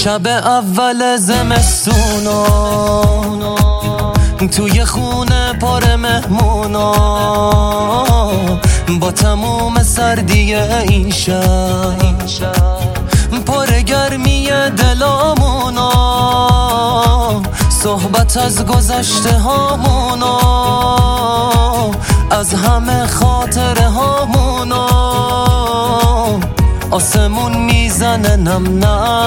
شب اول زمستونا توی خونه پر مهمونا با تموم سردی این شب پر گرمی دلامونا صحبت از گذشته هامونا از همه خاطره هامونا آسمون میزنه نم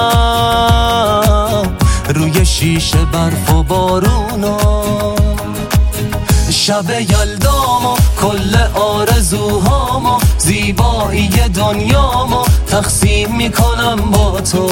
نم روی شیشه برف و بارونا شب یلدامو کل آرزوهامو زیبایی دنیامو تقسیم میکنم با تو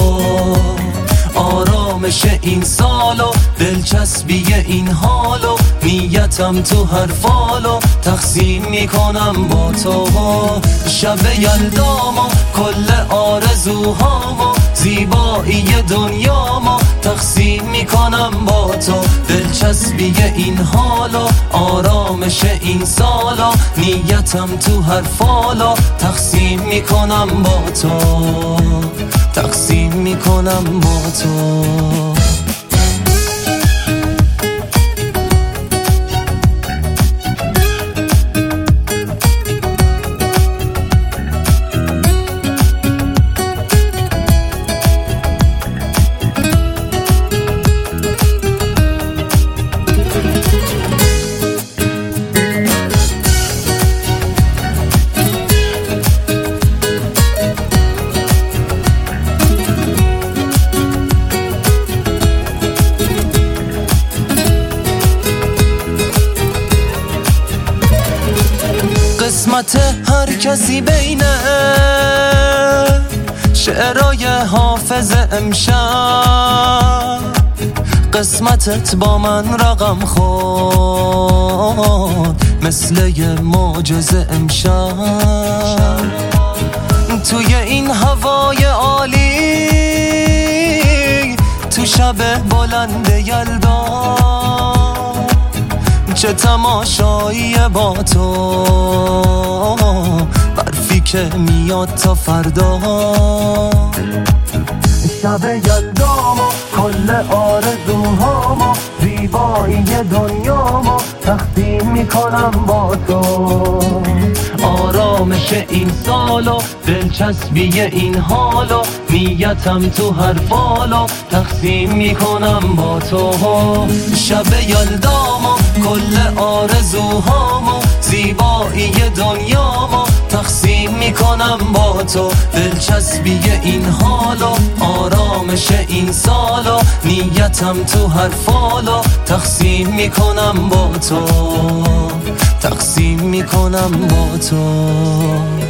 آرامش این سالو دلچسبی این حالو نیتم تو هر فالو تقسیم میکنم با تو شب یلدامو کل آرزوهامو زیبایی دنیامو تقسیم میکنم با تو دلچسبی این حالو آرامش این سالو نیتم تو هر فالو تقسیم میکنم با تو تقسیم میکنم با تو قسمت هر کسی بینه شعرهای حافظ امشب قسمتت با من رقم خورد مثل یه معجزه امشب توی این هوای عالی تو شب بلند یلدا چه تماشایی با تو برفی که میاد تا فردا شب یلدامو کل آرزوهامو زیبایی دنیامو تقسیم میکنم با تو آرامش این سالو دلچسبی این حالو نیتم تو هر فالو تقسیم میکنم با تو شب یلدامو کل آرزوهامو زیبایی دنیامو تقسیم میکنم با تو دلچسبی این حالو آرامش این سالو نیتم تو هر فالو تقسیم میکنم با تو تقسیم میکنم با تو